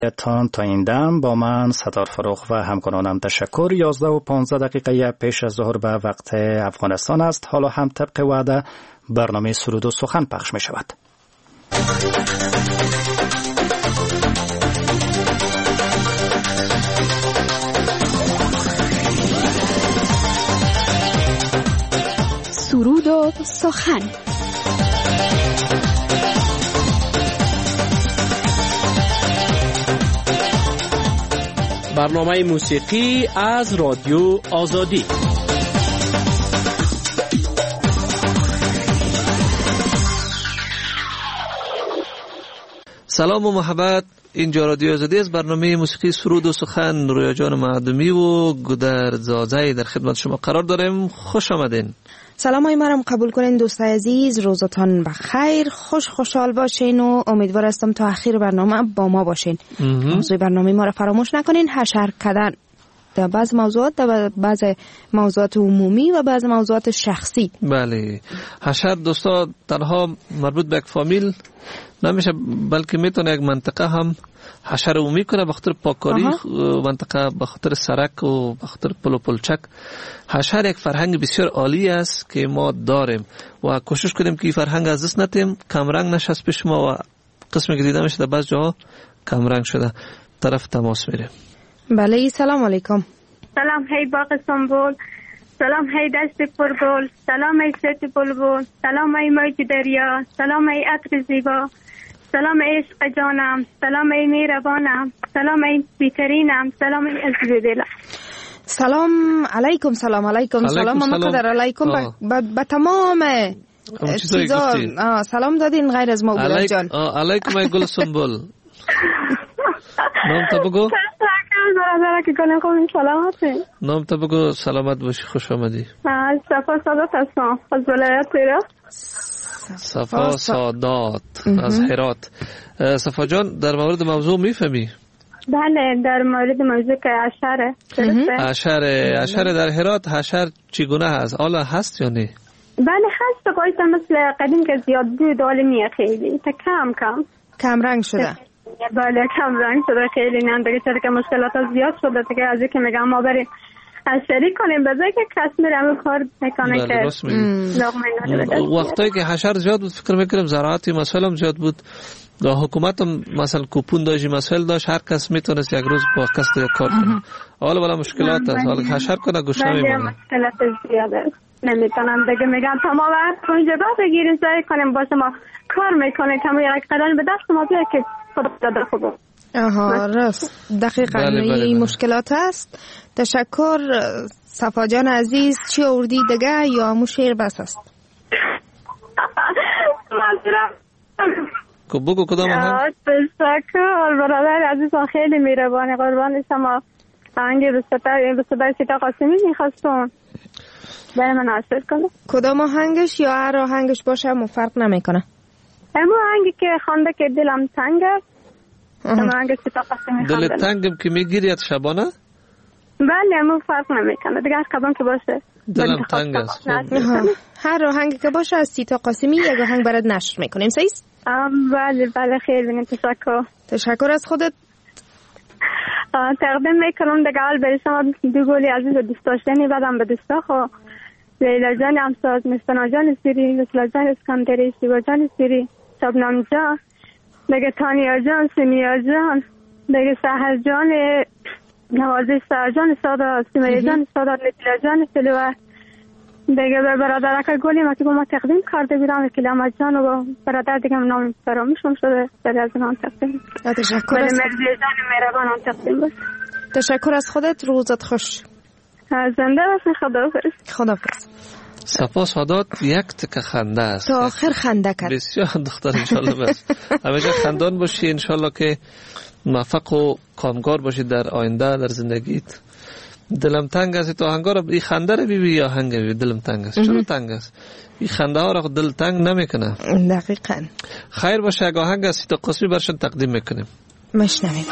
تان تا این دم با من صدار فروغ و همکارانم تشکر. 11:15 پیش از ظهر به وقت افغانستان است. حالا هم طبق وعده برنامه سرود و سخن پخش می شود. سرود و سخن. برنامه موسیقی از رادیو آزادی. سلام و محبت، اینجا رادیو آزادی است. برنامه موسیقی سرود و سخن رویا جان معدومی و گودر زازی در خدمت شما قرار داریم. خوش آمدین. سلام های مرم قبول کنین دوستای عزیز، روزتان بخیر، خوشحال باشین و امیدوار هستم تا آخر برنامه با ما باشین. موضوع برنامه ما را فراموش نکنین، حشر کردن در بعض موضوعات، در بعض موضوعات عمومی و بعض موضوعات شخصی. بله، حشر دوستا تنها مربوط به یک فامیل نمیشه، بلکه میتونه یک منطقه هم حشر عمومی کنه، به خاطر پاککاری منطقه، به خاطر سرک و به خاطر پل و پلچک. حشر یک فرهنگ بسیار عالی است که ما داریم و کوشش کنیم که این فرهنگ از دست ندیم، کمرنگ نشه از پیش ما. و قسمی که دیده میشه در بعض جاها کمرنگ شده. طرف تماس میره. بله، سلام علیکم. سلام هی باغ سنبول، سلام هی دشت پرگل، سلام ای ست بلبل، سلام ای موج دریا، سلام ای عطر زیبا، سلام ای عشق جانم، سلام ای مهربانم، سلام ای بیترینم، سلام ای عزیز دلم. سلام علیکم. سلام علیکم. سلام مقدر علیکم به تمام چیزا. سلام دادین غیر از مولا جان. علیکم ای گل سنبول. نام تا بگو. برادر که گلم خوب سلامتی. نام تا بگو. سلامت باشی، خوش آمدی. صفا سادات هستم از ولایت هرات. صفا سادات از هرات. صفا جان در مورد موضوع میفهمی؟ بله، در مورد موضوع که حشر در هرات. حشر چگونه هست؟ حالا هست یا نه؟ بله هست، قایتا مثل قدیم که زیاد بود، حالا نیه خیلی تا کم رنگ شده. بله کم رنگ شده خیلی. نه دیگه چرا که مشکلات زیاد شده دیگه. از اینکه میگم ما بریم از شریک کنیم بذاری که کس میره همه کار میکنه که لقمه نشه. وقتایی که حشر زیاد بود فکر میکنم زراعتی مسئله زیاد بود، حکومت هم مثلا کوپون داشت، مسئله داشت، هر کس میتونست یک روز با کس دیگه کار کنه. حالا مشکلات هست، حالا حشر کنه گوش نمیمونه. مشکلات زیاد است، نمیتونم دیگه. میگم تا ما وقت اونجا بگیریم سعی کنیم باشه ما کار میکنه که ما یک قدم به دست ما بیا که خدا داده خوبه. راست دقیقاً. این مشکلات است. تشکر صفا جان عزیز. چی آوردی دیگه یا مو شعر بس است؟ بگو کدام آهنگ؟ تشکر برادر عزیز، خیلی مهربانی، قربان شما. آهنگ به صدای سیتا قاسمی میخواستم برای من عاشق کنه. کدام آهنگش یا هر آهنگش باشه همون فرق نمیکنه؟ همون آهنگی که خونده که دلم تنگ است. دل تنگم که میگیرید شبانه؟ بله همون فرق نمیکنه دیگه، هر کدام که باشه دلم تنگ است. هر آهنگی که باشه از سیتا قاسمی یک آهنگ برات نشر میکنیم. صحیح؟ بله خیلی تشکر از خودت. تقدیم میکنم دیگه حال برای شما دو گلی عزیز و دوست داشتنی بدم به دوستا خو لیلا جان امساز، مستنا جان سیری، مثلا جان اسکندری، شیوا جان سیری، شبنم جان دیگه، تانیا جان، سینیا جان دیگه، سحر جان، نوازی سحر جان سادا، سیمه جان سادا، نتیلا جان سلوه دیگه، به برادر که گلی ما که با ما تقدیم کرده بیرم کلامت جان و برادر دیگه هم نام فراموشم شده در از نام تقدیم. تشکر از مرزی جان مهربان هم تقدیم باش. تشکر از خودت. روزت خوش. زنده باشین. خداحافظ. صفا سادات یک تک خنده است، تا آخر خنده کرد. بسیار دختر انشالله بس همیشه خندان باشی، انشالله که موفق و کامگار باشی در آینده در زندگیت. دلم تنگ است تو آهنگا رو، این خنده رو ببین یا آهنگ ببین دلم تنگ است. چرا تنگ است؟ این خنده ها رو دل تنگ نمیکنه. دقیقاً. خیر باشه، اگه آهنگ است تا قسمی برشون تقدیم میکنیم. مشنویم.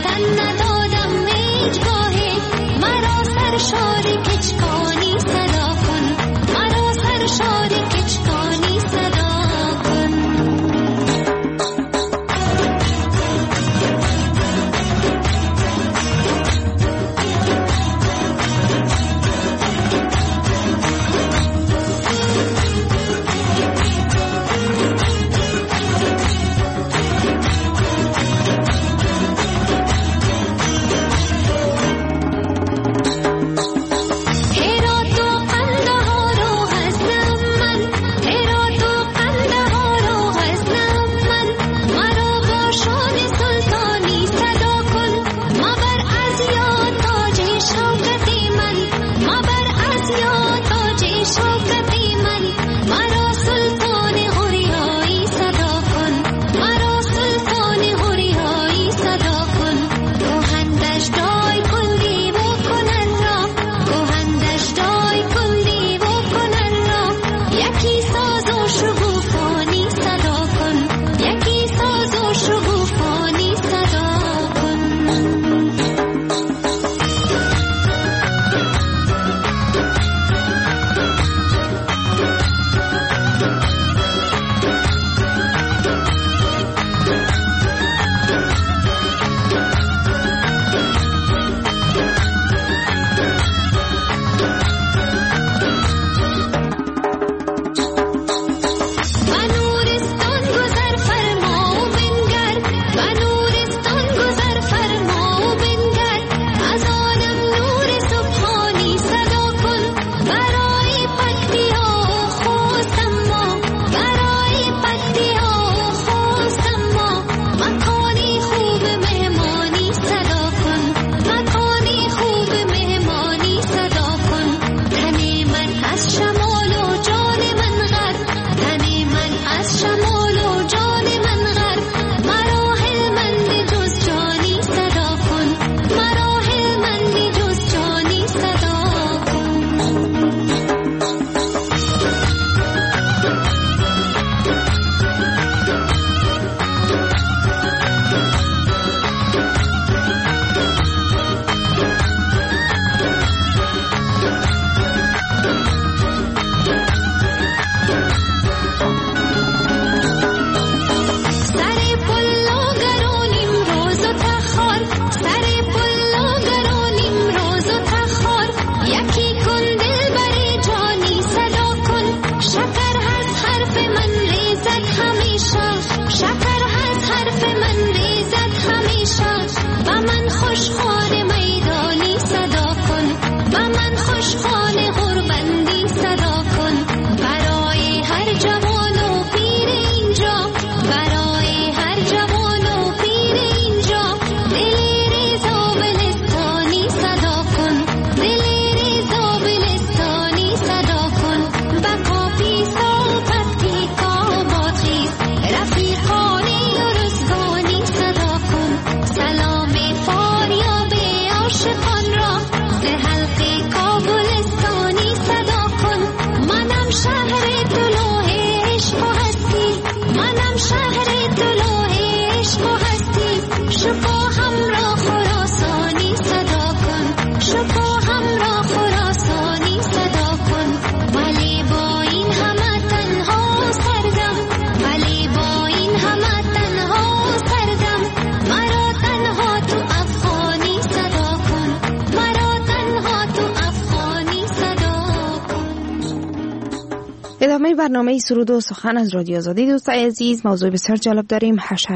ادامه برنامه سرود و سخن از رادیو آزادی. دوستای عزیز، موضوع بسیار جالب داریم. حشر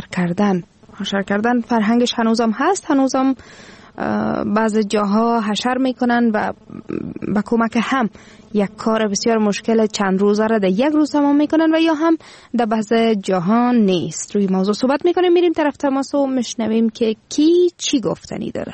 کردن فرهنگش هنوزم هست. هنوزم بعض جاها حشر میکنن و با کمک هم یک کار بسیار مشکل چند روزه را در یک روز تمام میکنن و یا هم در بعض جاها نیست. روی موضوع صحبت میکنیم. میریم طرف تماس و میشنویم که کی چی گفتنی داره.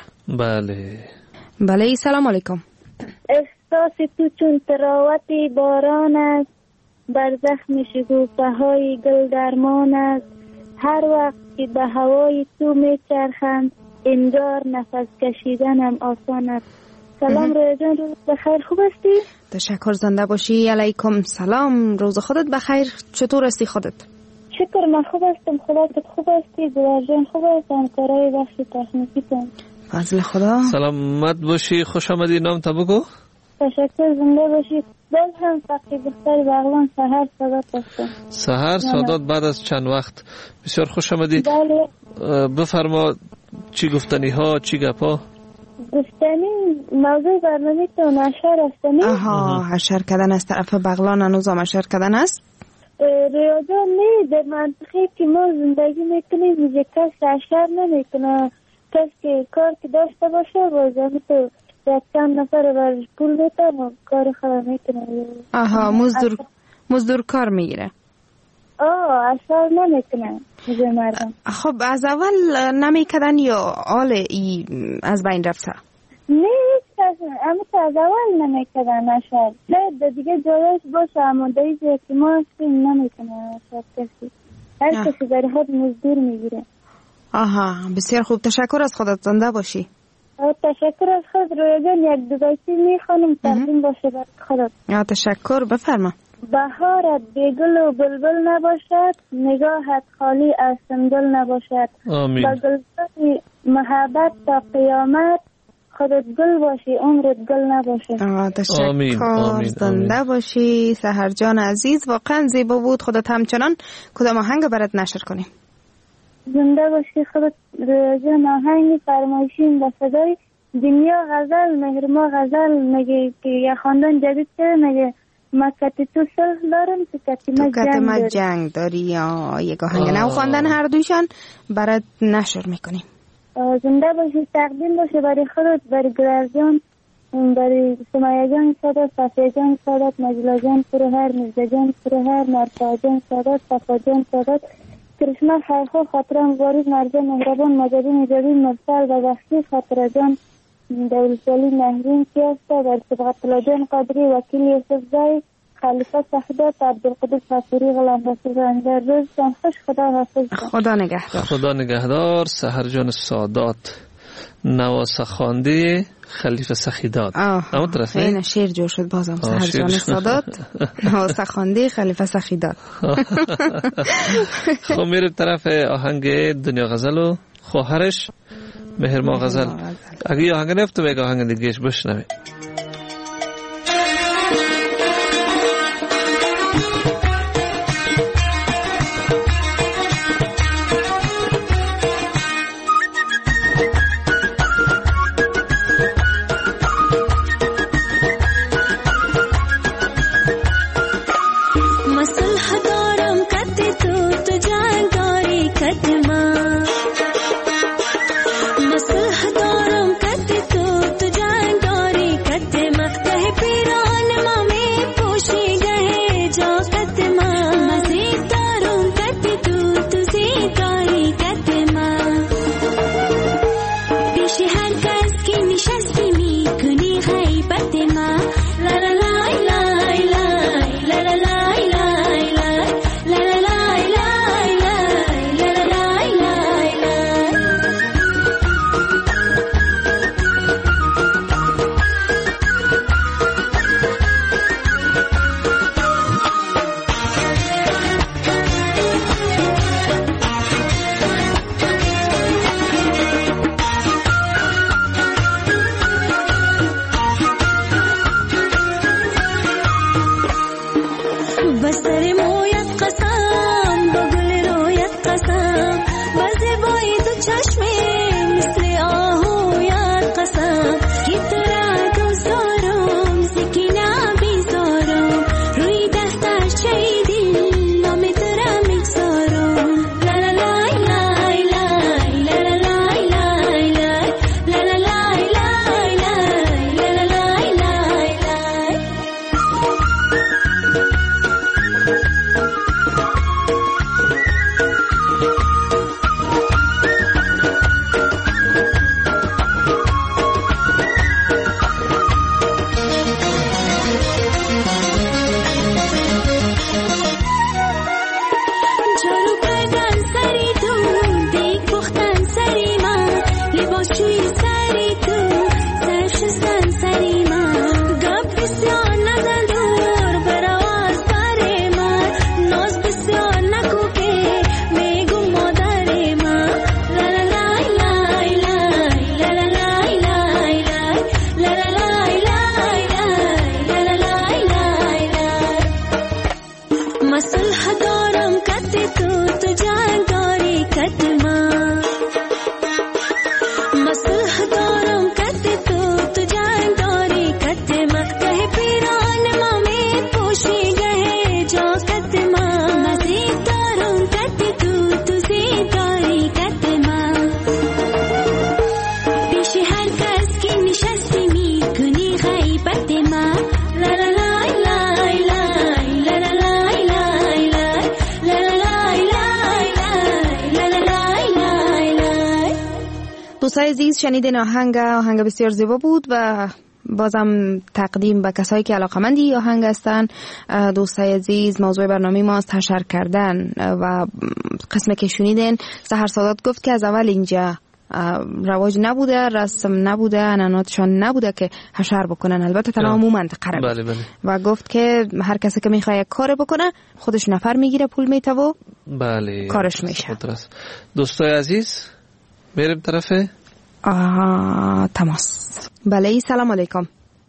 بله سلام علیکم. احساس تو چون تراوت باران است، بر زخم شکوفه های گل درمان است. هر وقت که به هوای تو میچرخم، انگار نفس کشیدنم آسان است. سلام رویا جان، روز بخیر، خوب هستی؟ تشکر، زنده باشی. علیکم سلام، روز خودت بخیر. چطور هستی خودت؟ شکر من خوب هستم. خدا که خوب هستی. دوارجان خوب هستم. کارهای بخش تکنیکی تون فضل خدا. سلامت باشی. خوش آمدی. نام تا بگو. تشکر. زنده باشید. باز هم فقی بختر بغلان سهر سادات هستم. سهر سادات بعد از چند وقت. بسیار خوش آمدی. بله. بفرما چی گفتنی ها، چی گپا؟ گفتنی موضوع برنامه تو نشر هستنی. آها، حشر کردن از طرف بغلان هنوز هم حشر کردن است؟ ریاضان نه، در منطقه که ما زندگی میکنیم میگه کس حشر نمیکنه. کس که کار که داشته باشه بازم تو یک چند نفر برش پول میتن و کار خود میکنه. آها، مزدور کار میگیره. حشر نمیکنه میگه مردم. خب از اول نمیکردن یا حال از بین رفته؟ نه هیچ کس اما تا از اول نمیکردن حشر. شاید دیگه جایش باشه اما دیگه که ما هستیم نمیکنه حشر کسی. هر کسی در خود مزدور میگیره. آها، بسیار خوب. تشکر از خودت. زنده باشی. تشکر از خود. رویدان یک دو بیتی میخوانم تقدیم باشه بر خودت. تشکر. بفرما. بهارت بیگل و بلبل نباشد، نگاهت خالی از سنبل نباشد. آمین. با گلزار محبت تا قیامت، خودت گل باشی عمرت گل نباشه. تشکر. آمین. زنده باشی سحر جان عزیز. واقعا زیبا بود. خودت همچنان کدام آهنگ برات نشر کنیم؟ زنده باشی خودت. جان آهنگ فرمایشین با صدای دنیا غزل مهرما غزل میگه که یه خواندن جدید شده میگه مکتی تو صلح دارم تو کتی جنگ داری. یک آهنگ نو خواندن هر دویشان برات نشر میکنیم. زنده باشی. تقدیم باشه برای خودت، برای گرازجان، برای سمیه جان سادات، صفیه جان سادات، مجلا جان پروهر، مزده جان پروهر، مرسا جان سادات، صفا جان سادات، کرشمه خیرخو خاطرم وارد مرجان مهربان مجدین جدید مرسل و بخشی خاطر جان دولتالی نهرین کیاسته، بر سبغت جان قادری وکیل یوسف زای، خلیفه سخدات، عبدالقدس حفوری غلام رسول انجر. روزتان خوش. خدا حافظ. خدا نگهدار. خدا نگهدار. سحر جان سادات نواسه خوانده خلیفه سخیداد. اما طرفه این شعر جور شد بازم. سحر جان سادات نواسه خوانده خلیفه سخیداد. خب میره طرف آهنگ دنیا غزل و خواهرش مهرما غزل. اگه آهنگ نفته بگه آهنگ دیگهش بشنوی. Okay. دوستای عزیز شنیدین آهنگ بسیار زیبا بود و بازم تقدیم به کسایی که علاقمندی آهنگ هستن. دوستای عزیز موضوع برنامه ما است حشر کردن و قسمی که شنیدین سحر سادات گفت که از اول اینجا رواج نبوده، رسم نبوده، عنعناتشان نبوده که حشر بکنن، البته تمام منطقه را بله. و گفت که هر کسی که میخواد یک کار بکنه خودش نفر میگیره، پول میته و بله کارش میشه. دوستای عزیز میریم طرف تماس. بله سلام علیکم.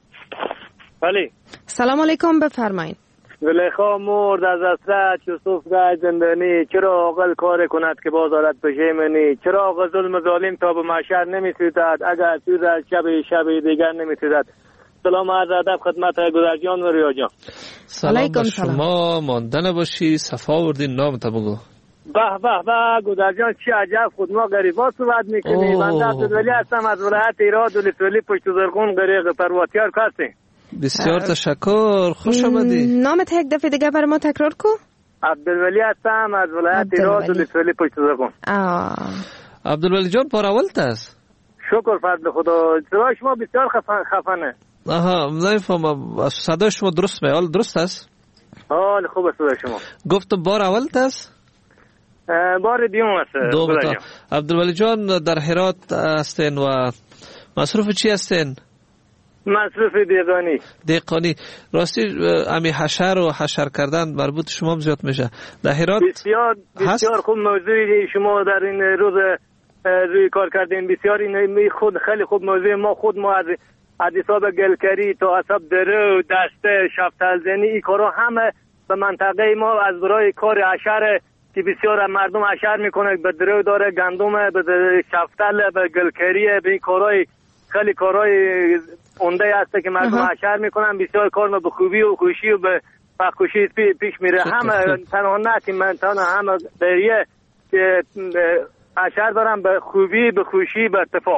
بله سلام علیکم بفرمایید. زلیخا مرد از اسرت یوسف گای زندانی، چرا عاقل کار کند که بازارت پشیمانی، چرا آقا ظلم ظالم تا به محشر نمیسوزد، اگر سوز از شب دیگر نمیسوزد. سلام عرض ادب خدمت گذرجان و ریا جان. سلام به شما، مانده نباشی، صفا آوردین، نامت بگو. به به به گذرجان چی عجب، خود ما غریبا صحبت میکنی. من عبدالولی هستم از ولایت ایراد ولسوالی پشت زرغون غریق پرواتیار کسی. بسیار تشکر، خوش آمدی. نامت یک دفعه دیگه برای ما تکرار کو. عبدالولی هستم از ولایت ایراد ولسوالی پشت زرغون. عبدالولی جان پاراولت است. شکر فضل خدا. صدای شما بسیار خفنه. آها نمیفهمم، صدای شما درست میاد؟ درست است؟ حال خوب است صدای شما. گفتم بار اولت است؟ بار دیوم است. عبدالولی جان در هرات هستین و مصروف چی هستین؟ مصروف دیقانی. راستی امی حشر و حشر کردن مربوط شما زیاد میشه در هرات. بسیار خوب موضوعی شما در این روز روی کار کردین. بسیار این خود خیلی خوب موضوع. ما از حساب گلکری تا حساب درو دسته شفتل زنی این کارا همه به منطقه ما از برای کار حشر که بسیار مردم حشر میکنه، به درو داره، گندم، به شفتل، به گلکری، به این کارهای خیلی کارهای عمده هسته که مردم حشر میکنن. بسیار کار به خوبی و خوشی و به خوشی پیش میره. همه تنها نه که من تنها همه دریه که حشر دارن به خوبی، به خوشی، به اتفاق.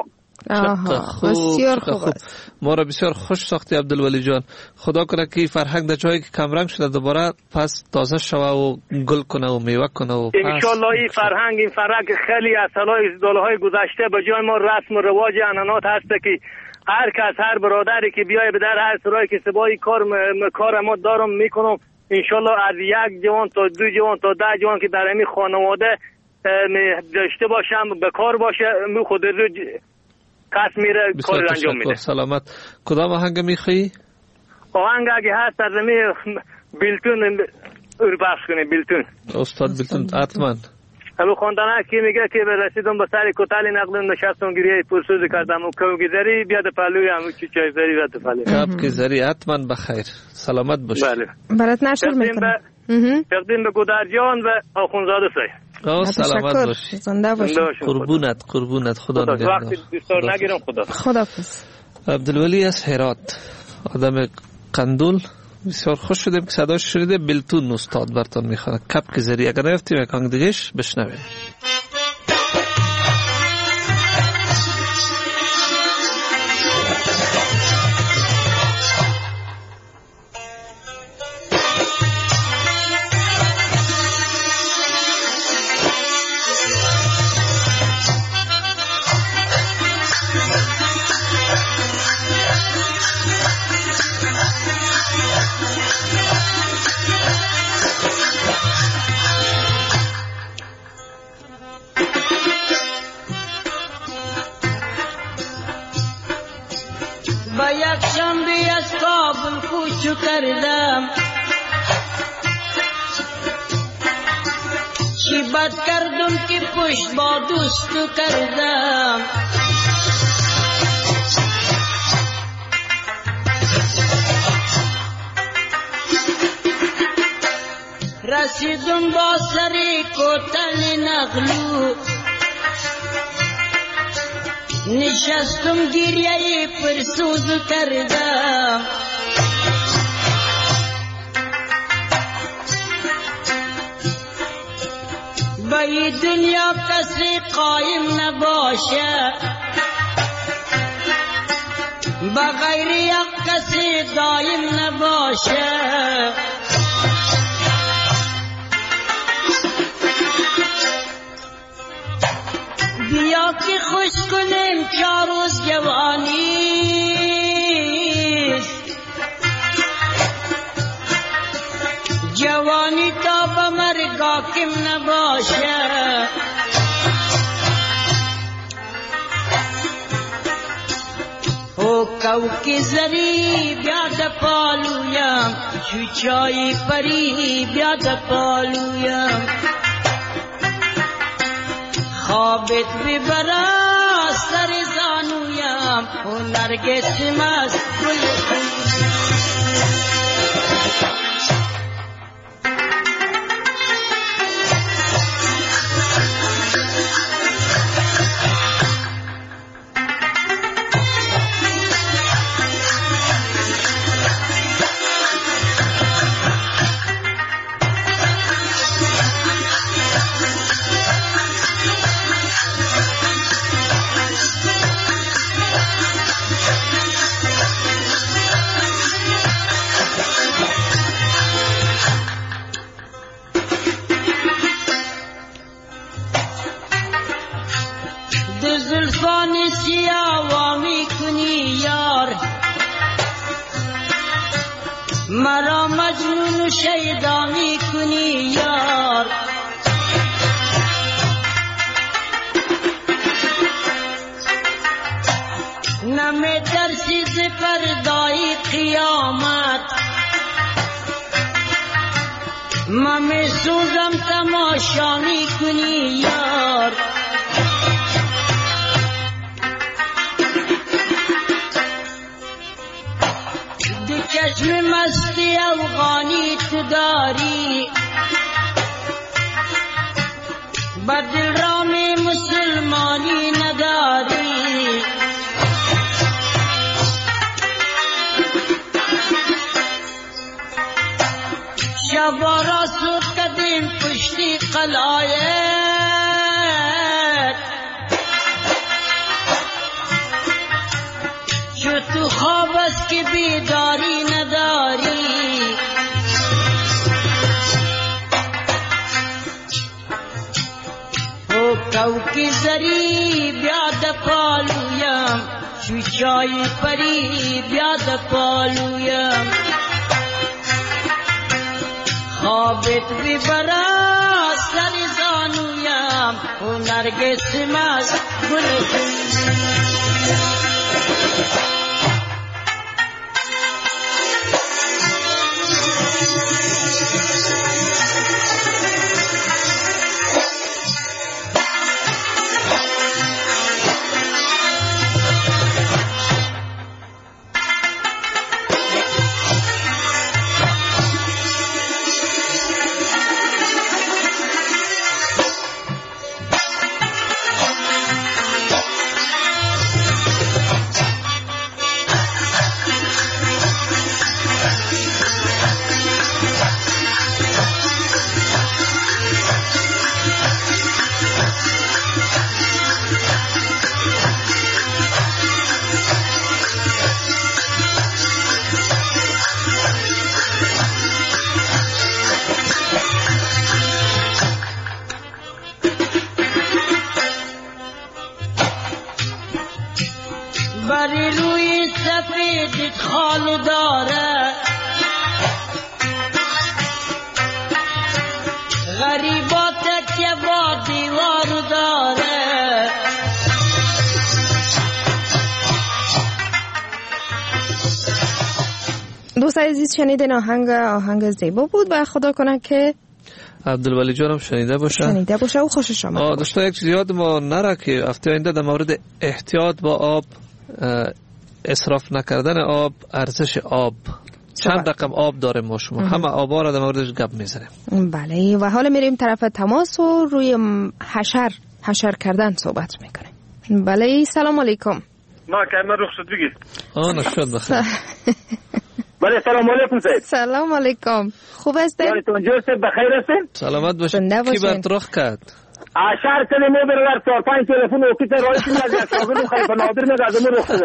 بسیار خوب. ما را بسیار خوش ساختی عبدالولی جان. خدا کنه که فرهنگ در جایی که کمرنگ شده دوباره پس تازه شوه و گل کنه و میوه کنه و انشالله این فرهنگ خیلی از سالهای گذشته به جای ما رسم و رواج عنعنات هست که هر کس هر برادری که بیای به در هر سرایی که سبایی کار ما دارم میکنم. انشالله از یک جوان تا دو جوان تا 10 جوان که در این خانواده داشته باشم به کار باشه خود کس میره کار انجام میده. سلامت. کدام آهنگ میخوایی؟ آهنگ اگه هست از بیلتون بخش کنی. بیلتون استاد بیلتون حتما. همون خواندنه که میگه که رسیدم به سر کتل نقلم نشستم گریه پرسوز کردم و کوگیزری بیاد پلوی همون چای زری رد پلوی کوگیزری. حتما بخیر، سلامت باش. بله برات نشر میکنم. تقدیم به گودرجان و آخونزاده سای. سلامت باش. زنده باش. قربونت. خدا نگهدار. وقتی دوستار نگیرم. خداحافظ. عبدالولی از هرات، آدم قندول. بسیار خوش شدیم که صداش شنیده. بیلتون استاد براتون میخوانه. کپک زری. اگر نرفتیم یک آهنگ دیگه‌اش بشنویم. کردم چی بد کردم که پشت با دوستو کردم رسیدم با سری کتل نغلو نشستم گریه پرسوز کردم به این دنیا کسی قایم نباشه به غیر یک کسی دایم نباشه بیا که خوش کنیم 4 روز جوانی جوانی تا به مرگ حاکم نباشه او کوکی زری بیاد پالویم چوچای پری بیاد پالویم خوابت ببرا سر زانویم و نرگس مست گل زلفان سیاه می کنی یار مرا مجنون شیدا می کنی یار نمی درسی ز پردای قیامت من سوزم تماشا می کنی یار چشم مستی افغانی تو داری بر دل رام مسلمانی نداری شبا را سود کدیم پشتی قلایت چو تو خواب است که بیداری نداری او کوکی زری بیاد پالویم چوچای پری بیاد پالویم خوابت ببرا سر زانویم و نرگس مست گل بری روی سفیدت خال داره غریباتت که با دیوار داره دوست عزیز شنیدن آهنگ زیبا بود و خدا کنه که عبدالولی جانم شنیده باشه و خوشش آمد. دوستان یک چیز یاد ما نره که هفته آینده در مورد احتیاط با آب، اسراف نکردن آب، ارزش آب، چند رقم آب داره ما شما همه آبا را در موردش گپ میزنیم. بله و حالا میریم طرف تماس و روی حشر کردن صحبت میکنیم. بله سلام علیکم. ما کلمه رخصت بگیر. نشد بخیر. بله سلام علیکم سید. سلام علیکم. خوب هستید؟ حالتون جوست بخیر هستین؟ سلامت باشین. کی برطرخ کرد؟ اشار کلمه برادر 4-5 تلفن وقتی رایت میاد از شاگرد خلیفه نادر میاد از اون رخصت.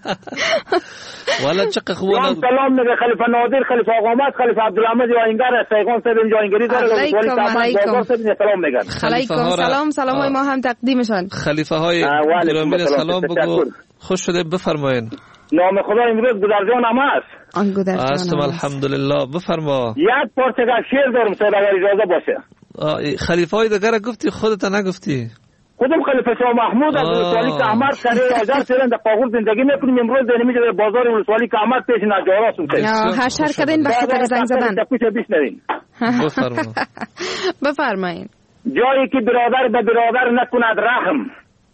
والا چقدر خوبه. سلام میگه خلیفه نادر، خلیفه آقا محمد، خلیفه عبدالحمید جاینگر، سیغان صاحب اینجا انگلیس داره. سلام میگن. علیکم سلام. سلامای ما هم تقدیمشان. خلیفه های گرامی سلام بگو. خوش شده بفرمایین. نام خدا امروز گودرجان هم است. آن گودرجان است الحمدلله. بفرما. یک پرتگاه شعر دارم سید اگر اجازه باشه. خلیفه های دیگر گفتی خودت نگفتی؟ خودم خلیفه شاه محمود از ولسوالی کهمرد سره آجر سرن در قاغور زندگی میکنیم. امروز در نمیشه بازار ولسوالی کهمرد پیش نجارا سونتیم. هشر کردین به خاطر زنگ زدن. بفرمایین. جایی که برادر به برادر نکند رحم،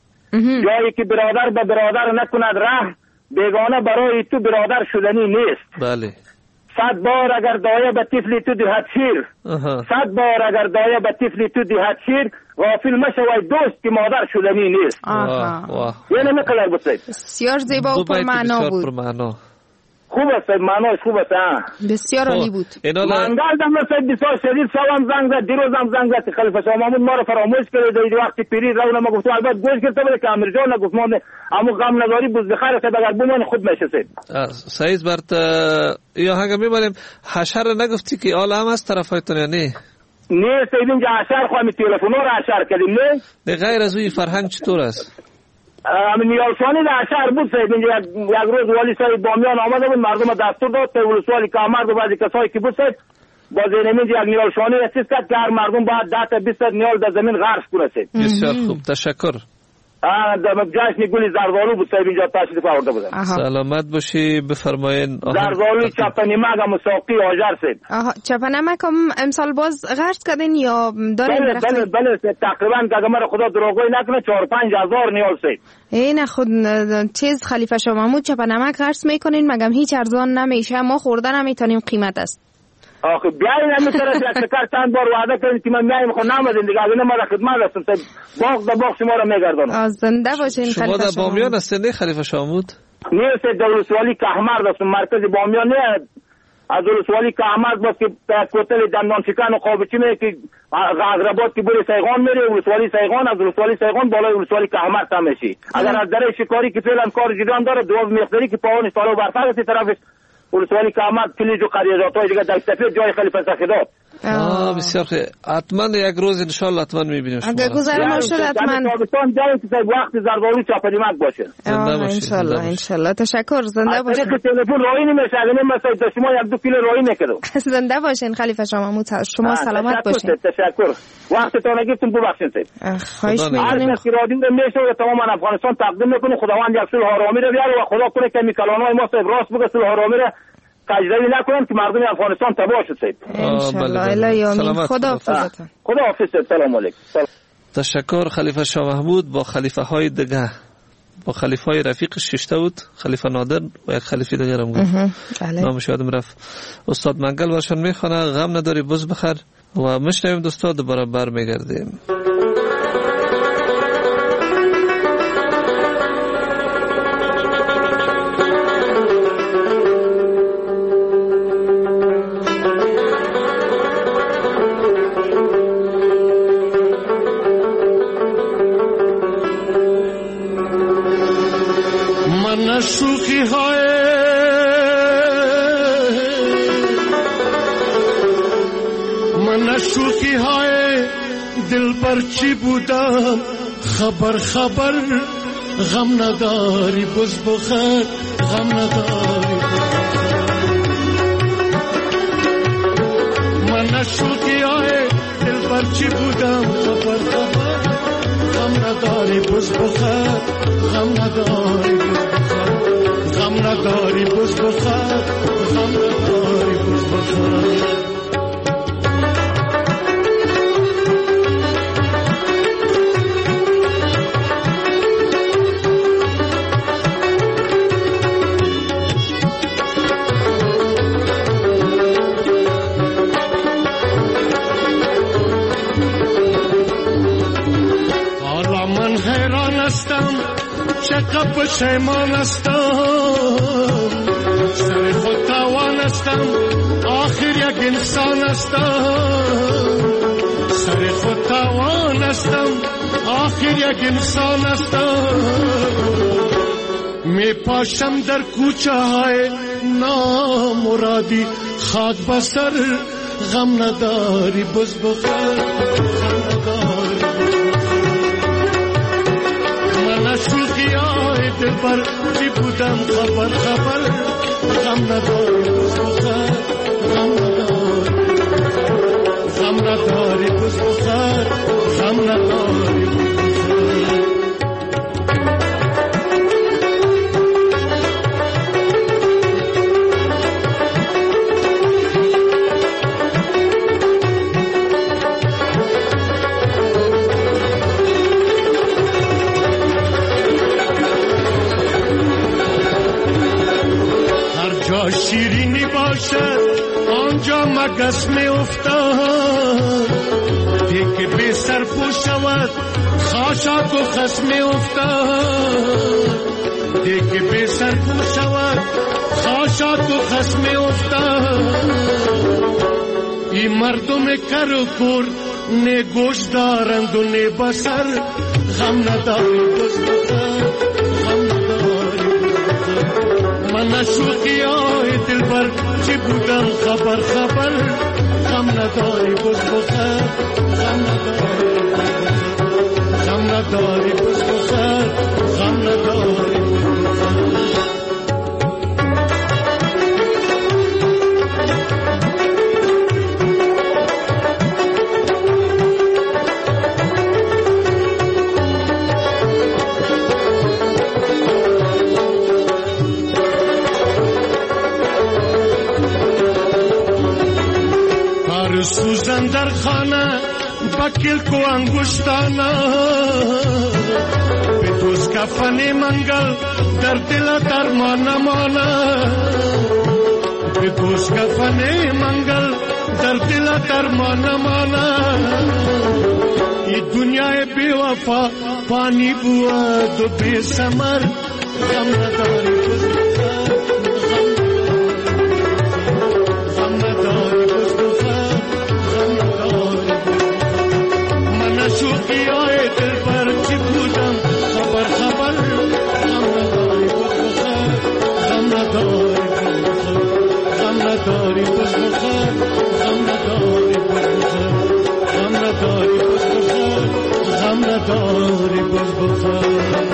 جایی که برادر به برادر نکند رحم، بیگانه برای تو برادر شدنی نیست. بله. 100 بار اگر دایه به طفلی تو دهد شیر، 100 بار اگر دایه به طفلی تو دهد شیر، غافل مشوی دوست که مادر شدنی نیست. یعنی مقدار بسید بسیار زیبا و پرمعنا بود. خوب است، معناش خوب است. بسیار عالی بود. منگل دم سید بسیار شدید سوام زنگ زد، دیروز هم زنگ زد. خلیفه شاه محمود ما رو فراموش کرد. در وقتی پیری رو ما گفتم البته گوش کرده بود که امیر جان نگفت ما اما غم نداری بوز بخیر است اگر بمون خود میشه سید. سعید برت یا هنگا میبریم حشر نگفتی که عالم از طرفایتون یا نه؟ نه سید اینجا حشر خواهیم تلفن رو حشر کردیم. نه غیر از اوی فرهنگ چطور است؟ نیالشانی در شهر بود سید. اینجا یک روز والی صاحب بامیان آمده بود، مردم دستور داد تا ولسوالی کهمرد و بعضی کسایی که بود سید با زیرمینج یک نیالشانی اسیس کرد که هر مردم باید 10 تا 20 نیال در زمین غرس کنه سید. بسیار خوب، تشکر. در جشن گل زردالو بود سید اینجا تشریف آورده بودن. سلامت باشی. بفرمایین. زردالو چپنمک هم ساقی آجر سید. چپنمک هم امسال باز غرس کردین یا دارین درخت؟ بله سید تقریبا اگه مرا خدا دروغی نکنه 4-5 هزار نیال سید. این خود چیز خلیفه شاه محمود چپنمک غرس میکنین مگم هیچ ارزان نمیشه؟ ما خوردن نمیتونیم، قیمت است. آخه بیاین نمیتونه یک شکر چند بار وعده کردید که من میایم خود نامدین دیگه. اگه ما را خدمت هستم سید باغ در باغ شما را میگردانم. زنده باشین خلیفه شاه. شما در بامیان هستین خلیفه شاه محمود؟ نه سید در ولسوالی کهمرد هستم، مرکز بامیان نه. از ولسوالی کهمرد باز که کوتل دندان شکن و قابچی میره که غزرباد که بوری سیغان میره، ولسوالی سیغان، از ولسوالی سیغان بالای ولسوالی کهمرد هم میشی. اگر از دره شکاری که فعلا کار جدیان داره دو مقداری که پاونش بالا برتر است طرفش ولسوالی کهمرد کلیج و قریزاتای دیگه در سفید جای خلیفه سخیدات. بسیار خوب. حتما یک روز ان شاء الله حتما میبینیم شما. اگه گذر شد حتما تابستان جایی که وقت زردالو چپنمک باشه. ان شاء الله. تشکر. زنده باشین. اگه تلفن راهی نمیشه، اگه نمیشه شما 1-2 کیلو راهی میکردم. زنده باشین خلیفه شاه محمود. شما سلامت باشین. تشکر. وقتتون نگیرتون ببخشید سید. خواهش می‌کنیم. که رادیو میشه تمام افغانستان تقدیم میکنه. خداوند یک صلح آرامی رو بیاره و خدا کنه که میکلانای ما صاحب راست بگه صلح آرامی رو تجربه نکنم که مردم افغانستان تباه شد سید. انشالله. الهی آمین. خدا حافظتون. خدا حافظ. سلام علیکم. تشکر. خلیفه شاه محمود با خلیفه های دیگه، با خلیفه های رفیقش ششته بود، خلیفه نادر و یک خلیفه دیگر هم گفت. نامش یادم رفت. استاد منگل برشان میخونه غم نداری بز بخر و میشنویم دوستا دوباره برمیگردیم. شوخی های من شوخی های دل پر چی بودم خبر غم نداری بز بخیر غم نداری من شوخی های دل پر چی بودم خبر غم نداری بز بخیر غم نداری غم نداری بز بخیر غم نداری بز بخیر حالا من حیران هستم پشیمانستم، سر خود توانستم آخر یک انسان هستم، سر خود توانستم آخر یک انسان هستم. می پاشم در کوچه های نامرادی، خاک بسر غم نداری بز بخیر، غم نداری من شوخی های دل بر چی بودم خبر خبر، غم نداری بز بخیر، غم نداری، غم نداری بز بخیر، غم نداری بز بخیر. شیرینی باشد آنجا مگس می افتاد، دیگه بی سر پو شود خاشاک و خس می افتاد، دیگه بی سر پو شود خاشاک و خس می افتاد. این مردم کر و کور نه گوش دارند و نه بسر، غم نداری بز بخیر، غم نداری من شوخی های دل بر چی بودم خبر خبر، غم نداری بز بخیر، غم نداری، غم نداری بز بخیر، غم نداری. سوزن در خانه بکل کو انگشتانه، به دوست کفن منگل در دل درمان مانه، به دوست کفن منگل در دل درمان مانه. این دنیای بی وفا پانی بود و بی ثمر، غم نداری بز بخیر، غم نداری بز بخیر، شوخی های دل پر چی بودم خبر خبر، غم نداری بز بخیر، غم نداری بز بخیر، غم نداری بز بخیر، غم نداری بز بخیر، غم نداری بز بخیر، غم نداری بز بخیر.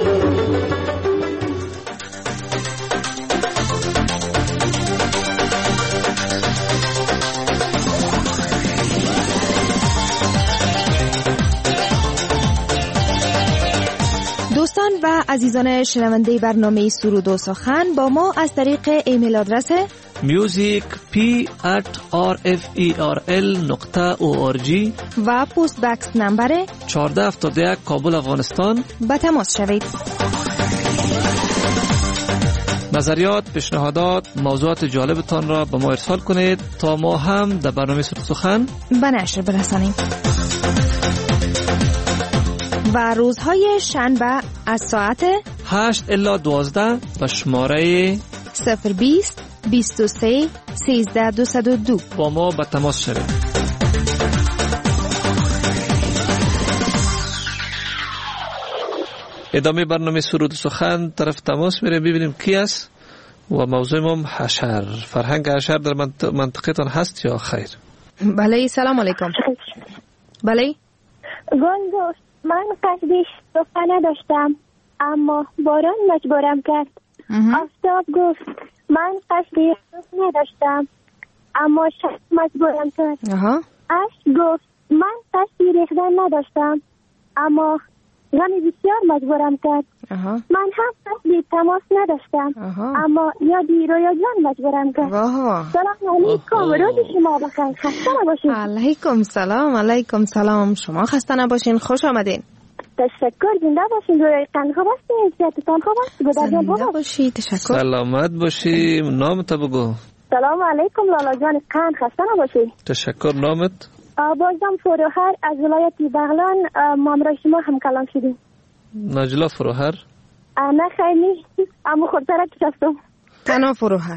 دوستان و عزیزان شنونده برنامه سرود و سخن با ما از طریق ایمیل آدرس music@rferl.org و پست بکس نمبر 1471 کابل افغانستان با تماس شوید. نظریات، پیشنهادات، موضوعات جالبتان را به ما ارسال کنید تا ما هم در برنامه سرود و سخن به نشر برسانیم. و روزهای شنبه از ساعت 8 الی 12 به شماره 020 23 13 202 با ما به تماس شوید. ادامه برنامه سرود و سخن طرف تماس میره، ببینیم کی است و موضوع ما حشر. فرهنگ حشر در منطقه تان هست یا خیر؟ بله، سلام علیکم. بله گنگو، من قصدی شکوفه نداشتم اما باران مجبورم کرد. آفتاب گفت من قصدی رخ نداشتم اما شب مجبورم کرد. اشک گفت من قصدی ریختن نداشتم اما غم بسیار مجبورم کرد. من هم قصدی تماس نداشتم اما یادی رویا جان مجبورم کرد. سلام علیکم، روز شما بخیر، خسته نباشین. علیکم سلام. علیکم سلام، شما خسته نباشین، خوش آمدین. تشکر، زنده باشین، روی قند خوب هستین، صحتتان خوب است؟ زنده باشی، تشکر. سلامت باشی، نامت بگو. سلام علیکم لالا جان قند، خسته نباشی. تشکر، نامت؟ بازم فروهر از ولایت بغلان، ما همراه شما هم کلام شدیم. نجلا فروهر؟ نه خیلی اما خودتره که چستم. تناف و روحر.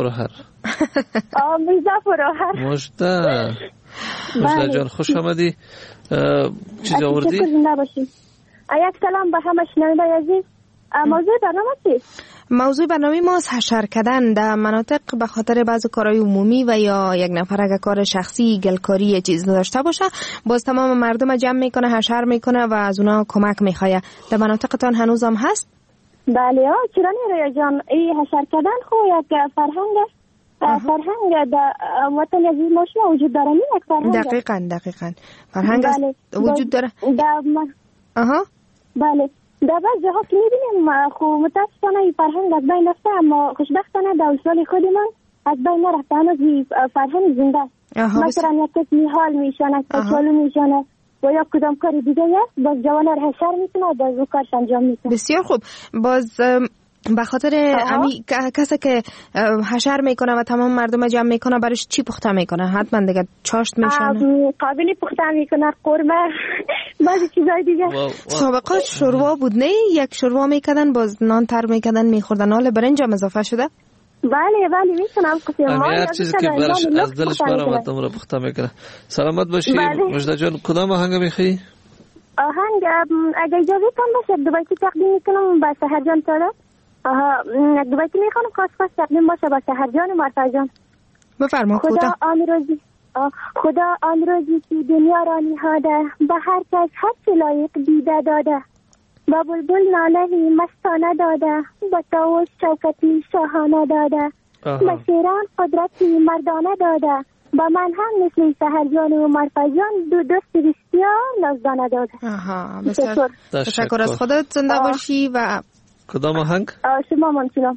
میزا فروهر. مجده جان خوش آمدی. چیز آوردی؟ یک سلام به همه شنونده عزیز. موضوع برنامه چیست؟ موضوع برنامه ما حشر کردن در مناطق به خاطر بعض کارهای عمومی و یا یک نفر اگه کار شخصی گلکاری چیز داشته باشه باز تمام مردم جمع میکنه حشر میکنه و از اونا کمک میخواه. در مناطقتان هنوز هم هست؟ بله چرا نیرویا جان این حشر کردن خو یک فرهنگ است. فرهنگ در وطن عزیز ما شما وجود داره یک فرهنگ. دقیقاً فرهنگ وجود داره. بله در بعض جاها که میبینیم خب متاسفانه این فرهنگ از بین رفته اما خوشبختانه در اصول خود من از بین نرفته هنوز این فرهنگ زنده است. مثلا یک کسی حال میشانه کچالو میشانه و یا کدام کاری دیگه است باز جوانه را حشر میکنه و باز او کارش انجام میکنه. بسیار خوب. باز به خاطر کسی که حشر میکنه و تمام مردم جمع میکنه برش چی پخته میکنه؟ حتما دیگه چاشت میشونه، قابلی پخته میکنه، قرمه، بعضی چیزای دیگه. سابقا شوروا بود نه؟ یک شوروا میکردن باز نان تر میکردن میخوردن. حالا برنج هم اضافه شده؟ بله میتونم قسم ما هر چیزی که برش از دلش برآمد رو پخته میکنه. سلامت باشی مجده جان. کدام آهنگ میخوای؟ آهنگ اگه اجازه تان باشه دوباره تقدیم میکنم با سحر جان ساده. دوباره میخوام خاص تقدیم باشه با سحر جان و مرتضی جان. بفرما. خدا آن روزی که دنیا را نهاده به هر کس هر لایق دیده داده، با بلبل نالهی مستانه داده، با طاووس شوکتی شاهانه داده، با شیران قدرتی مردانه داده، با من هم مثل سحر جان و مرتضی جان دو دوست بسیار نازدانه داده. بسیار تشکر از خودت. زنده باشی. و کدام آهنگ؟ شما ممکنم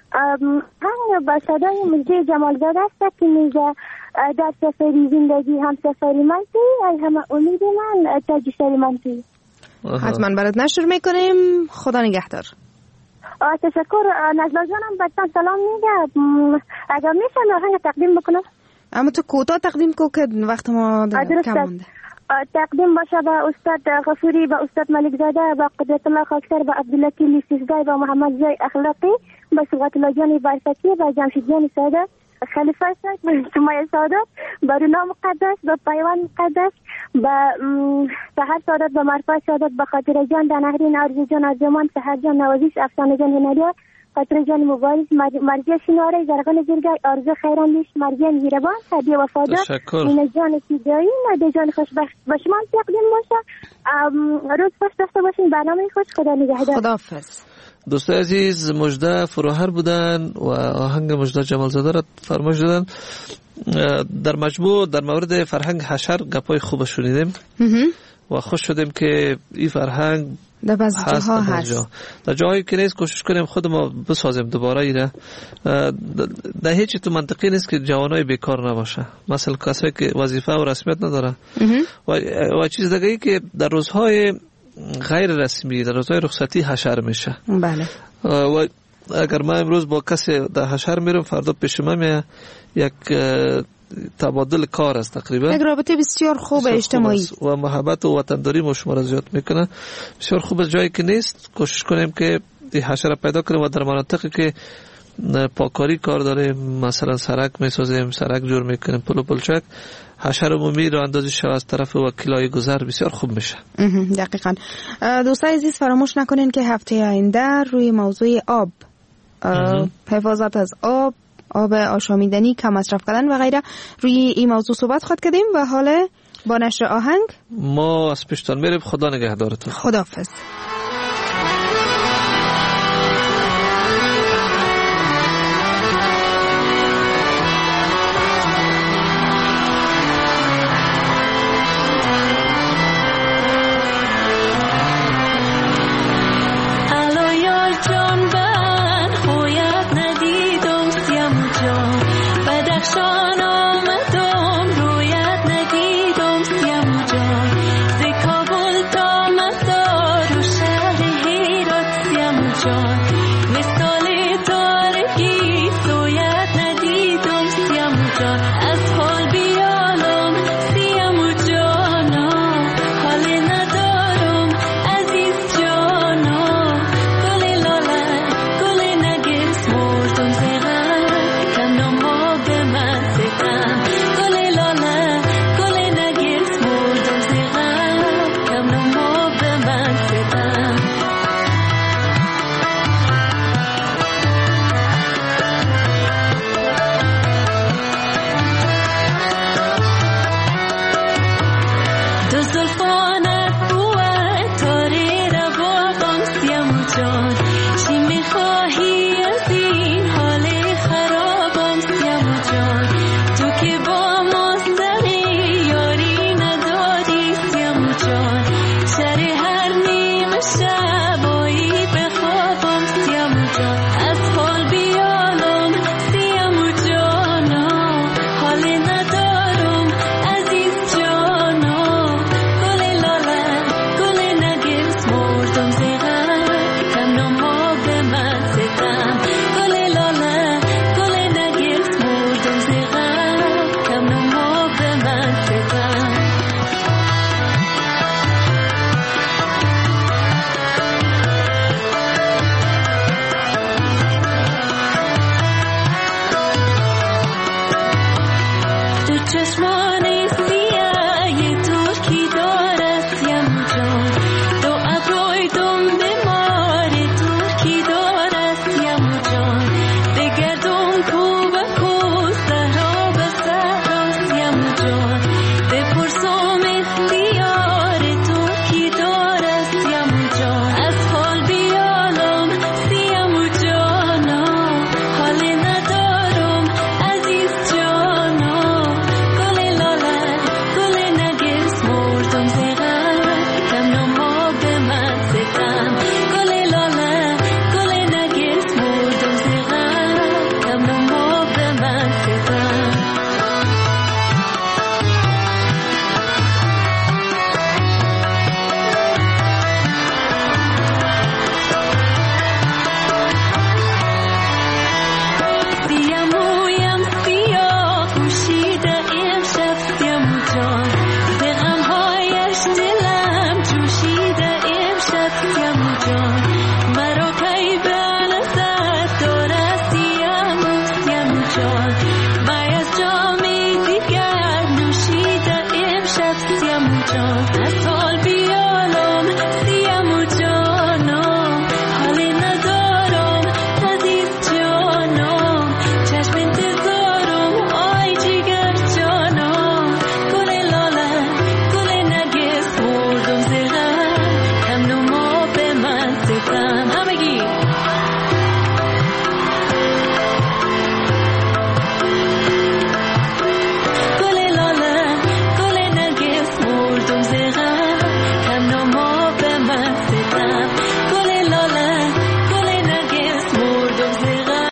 آهنگ با صدای مجده جمالزاده است که میگه در سفری زندگی هم سفری من توی ای همه امید من تاج سری من توی. حتما برات نشر میکنیم. خدا نگهدار. تشکر. نزلا جانم بچم سلام میگه. اگر میشه آهنگ تقدیم بکنم اما تو کوتاه تقدیم کو که وقت ما کم مونده. تقدیم باشه با استاد غفوری، با استاد ملک زاده، با قدرت الله خاکسر، با عبدالله کلی سیزگای، با محمد زای اخلاقی، با صبغت الله جان برفتی، با جمشید جان ساده، خلیفه ساک، با سمیه سادات، با رونا مقدس، با پیوان مقدس، با سحر سادات، با مرفا سادات، با خاطر جان دنهرین، آرزو جان آرزومان، سحر جان نوازیش، افسانه جان هنریه، خاطر جان مبارز، مرجع شنواره، زرغان زرگای، آرزو خیراندیش، مرجع میربان، هدیه وفادار، این جان سیدایی، نده جان خوشبخت با شما تقدیم باشه. روز خوش داشته باشین. برنامه خوش. خدا نگهدار. خداحافظ. دوستای عزیز مجده فروهر بودن و آهنگ مجده جمالزاده را فرمایش دادن. در مجموع در مورد فرهنگ حشر گپای خوب شنیدیم و خوش شدیم که این فرهنگ در بعض جاها هست. در جاهایی که نیست کوشش کنیم خود ما بسازیم دوباره ایره. در هیچ تو منطقی نیست که جوانای بیکار نباشه. مثلا کسایی که وظیفه و رسمیت نداره و چیز دیگه ای که در روزهای غیر رسمی در روزهای رخصتی حشر میشه. بله. و اگر ما امروز با کسی در حشر میرم فردا پیش ما میاد یک تبادل کار است تقریبا. یک رابطه بسیار خوب اجتماعی و محبت و وطنداری ما شما را زیاد میکنه. بسیار خوب. جایی که نیست کوشش کنیم که این حشر پیدا کنیم و در مناطقی که پاکاری کار داریم مثلا سرک میسازیم، سرک جور میکنیم، پل و پلچک، حشر عمومی رو اندازی شو از طرف وکیلای گذر بسیار خوب میشه. دقیقاً. دوستان عزیز فراموش نکنین که هفته آینده روی موضوع آب، حفاظت از آب آشامیدنی، کم مصرف کردن و غیره روی این موضوع صحبت خواهد کردیم. و حالا با نشر آهنگ ما از پیشتان میریم. خدا نگهدارتون. خداحافظ.